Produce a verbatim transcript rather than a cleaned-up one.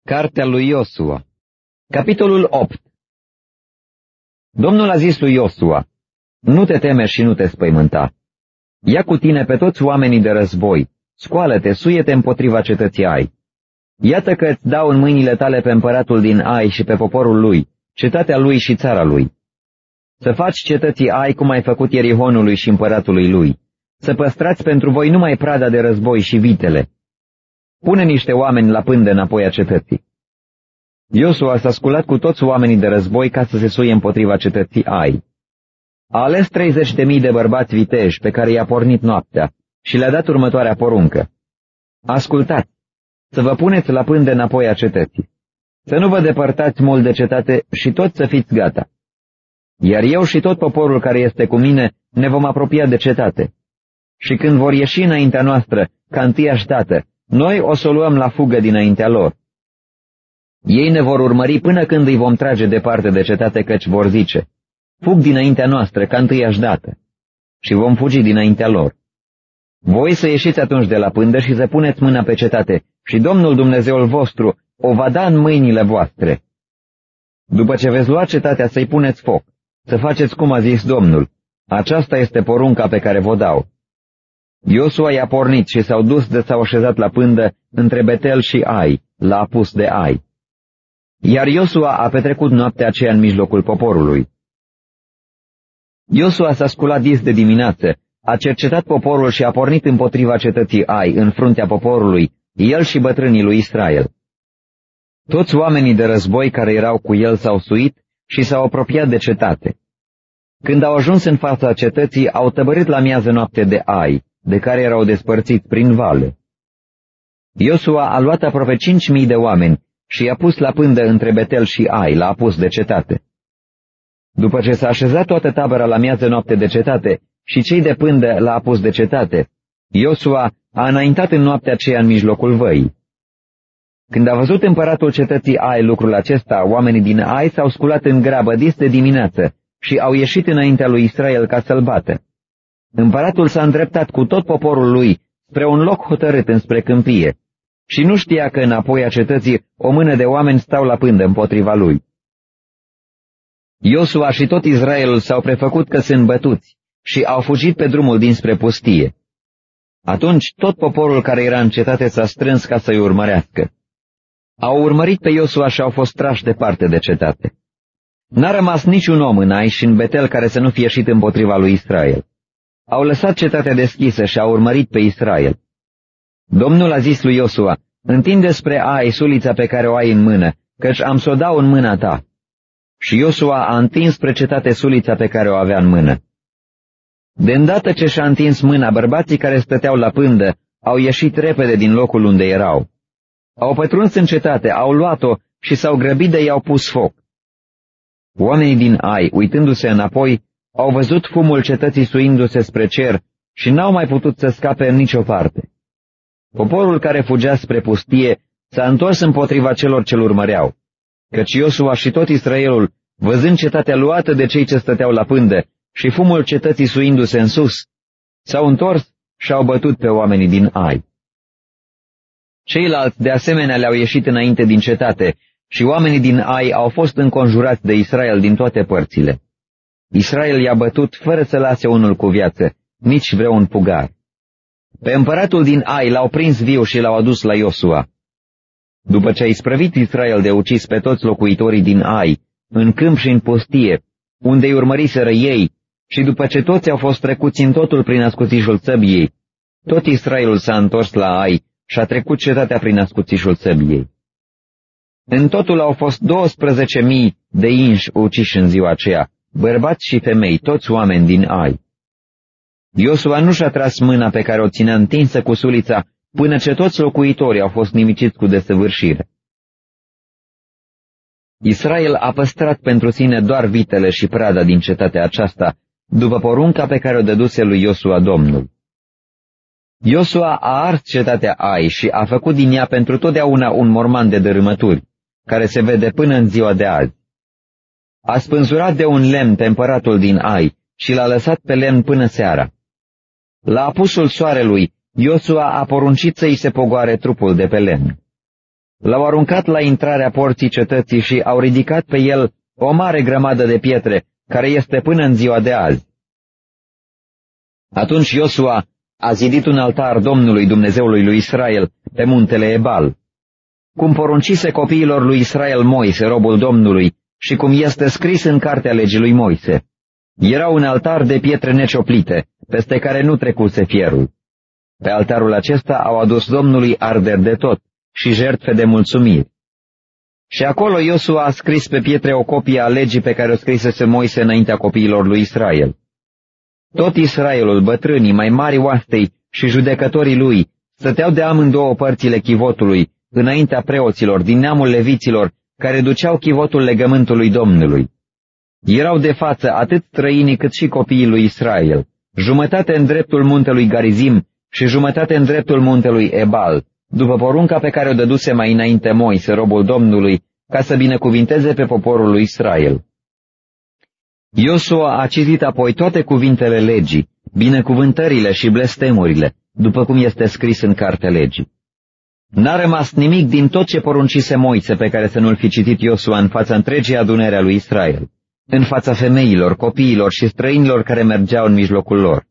Cartea lui Iosua. Capitolul opt. Domnul a zis lui Iosua: nu te teme și nu te spăimânta. Ia cu tine pe toți oamenii de război, scoală-te, suie-te împotriva cetății Ai. Iată că îți dau în mâinile tale pe împăratul din Ai și pe poporul lui, cetatea lui și țara lui. Să faci cetății Ai cum ai făcut Ierihonului și împăratului lui. Să păstrați pentru voi numai prada de război și vitele. Pune niște oameni la pândă înapoi a cetății. Iosua s-a sculat cu toți oamenii de război ca să se suie împotriva cetății Ai. A ales treizeci de mii de bărbați viteji pe care i-a pornit noaptea și le-a dat următoarea poruncă: ascultați, să vă puneți la pândă înapoi a cetății, să nu vă depărtați mult de cetate și toți să fiți gata. Iar eu și tot poporul care este cu mine ne vom apropia de cetate. Și când vor ieși înaintea noastră, ca întâiași dată, noi o să o luăm la fugă dinaintea lor. Ei ne vor urmări până când îi vom trage departe de cetate, căci vor zice: fug dinaintea noastră, ca întâiași dată, și vom fugi dinaintea lor. Voi să ieșiți atunci de la pândă și să puneți mâna pe cetate, și Domnul Dumnezeul vostru o va da în mâinile voastre. După ce veți lua cetatea, să-i puneți foc, să faceți cum a zis Domnul. Aceasta este porunca pe care vă dau. Iosua i-a pornit și s-au dus de s-au așezat la pândă între Betel și Ai, la apus de Ai. Iar Iosua a petrecut noaptea aceea în mijlocul poporului. Iosua s-a sculat dis de dimineață, a cercetat poporul și a pornit împotriva cetății Ai, în fruntea poporului, el și bătrânii lui Israel. Toți oamenii de război care erau cu el s-au suit și s-au apropiat de cetate. Când au ajuns în fața cetății, au tăbărit la miază noapte de Ai, de care erau despărțiți prin vale. Iosua a luat aproape cinci mii de oameni și i-a pus la pândă între Betel și Ai, la apus de cetate. După ce s-a așezat toată tabăra la miază noapte de cetate și cei de pândă la apus de cetate, Iosua a înaintat în noaptea aceea în mijlocul văii. Când a văzut împăratul cetății Ai lucrul acesta, oamenii din Ai s-au sculat în grabă dis de dimineață și au ieșit înaintea lui Israel ca să-l bată. Împăratul s-a îndreptat cu tot poporul lui spre un loc hotărât înspre câmpie și nu știa că înapoi a cetății o mână de oameni stau la pândă împotriva lui. Iosua și tot Israelul s-au prefăcut că sunt bătuți și au fugit pe drumul dinspre pustie. Atunci tot poporul care era în cetate s-a strâns ca să-i urmărească. Au urmărit pe Iosua și au fost trași departe de cetate. N-a rămas niciun om în Ai și în Betel care să nu fie ieșit împotriva lui Israel. Au lăsat cetatea deschisă și au urmărit pe Israel. Domnul a zis lui Iosua: întinde spre Ai sulița pe care o ai în mână, căci am să o dau în mâna ta. Și Iosua a întins spre cetate sulița pe care o avea în mână. De îndată ce și-a întins mâna, bărbații care stăteau la pândă au ieșit repede din locul unde erau. Au pătruns în cetate, au luat-o și s-au grăbit de i-au pus foc. Oamenii din Ai, uitându-se înapoi, au văzut fumul cetății suindu-se spre cer și n-au mai putut să scape în nicio parte. Poporul care fugea spre pustie s-a întors împotriva celor ce-l urmăreau, căci Iosua și tot Israelul, văzând cetatea luată de cei ce stăteau la pândă și fumul cetății suindu-se în sus, s-au întors și au bătut pe oamenii din Ai. Ceilalți de asemenea le-au ieșit înainte din cetate și oamenii din Ai au fost înconjurați de Israel din toate părțile. Israel i-a bătut fără să lase unul cu viață, nici vreun pugar. Pe împăratul din Ai l-au prins viu și l-au adus la Iosua. După ce a isprăvit Israel de ucis pe toți locuitorii din Ai, în câmp și în pustie, unde îi urmăriseră ei, și după ce toți au fost trecuți în totul prin ascuțișul săbiei, tot Israelul s-a întors la Ai și a trecut cetatea prin ascuțișul săbiei. În totul au fost douăsprezece mii de inși uciși în ziua aceea, bărbați și femei, toți oameni din Ai. Iosua nu și-a tras mâna pe care o ținea întinsă cu sulița, până ce toți locuitorii au fost nimiciți cu desăvârșire. Israel a păstrat pentru sine doar vitele și prada din cetatea aceasta, după porunca pe care o dăduse lui Iosua Domnul. Iosua a ars cetatea Ai și a făcut din ea pentru totdeauna un morman de dărâmături, care se vede până în ziua de azi. A spânzurat de un lemn pe împăratul din Ai și l-a lăsat pe lemn până seara. La apusul soarelui, Iosua a poruncit să-i se pogoare trupul de pe lemn. L-au aruncat la intrarea porții cetății și au ridicat pe el o mare grămadă de pietre, care este până în ziua de azi. Atunci Iosua a zidit un altar Domnului Dumnezeului lui Israel pe muntele Ebal, cum poruncise copiilor lui Israel Moise, robul Domnului, și cum este scris în cartea legii lui Moise. Era un altar de pietre necioplite, peste care nu trecuse fierul. Pe altarul acesta au adus Domnului arderi de tot și jertfe de mulțumiri. Și acolo Iosua a scris pe pietre o copie a legii pe care o scrisese Moise înaintea copiilor lui Israel. Tot Israelul, bătrânii, mai mari oastei și judecătorii lui, stăteau de amândouă părțile chivotului, înaintea preoților, din neamul leviților, care duceau chivotul legământului Domnului. Erau de față atât străinii cât și copiii lui Israel, jumătate în dreptul muntelui Garizim și jumătate în dreptul muntelui Ebal, după porunca pe care o dăduse mai înainte Moise, robul Domnului, ca să binecuvinteze pe poporul lui Israel. Iosua a citit apoi toate cuvintele legii, binecuvântările și blestemurile, după cum este scris în cartea legii. N-a rămas nimic din tot ce poruncise Moise pe care să nu-l fi citit Iosua în fața întregii adunări a lui Israel, în fața femeilor, copiilor și străinilor care mergeau în mijlocul lor.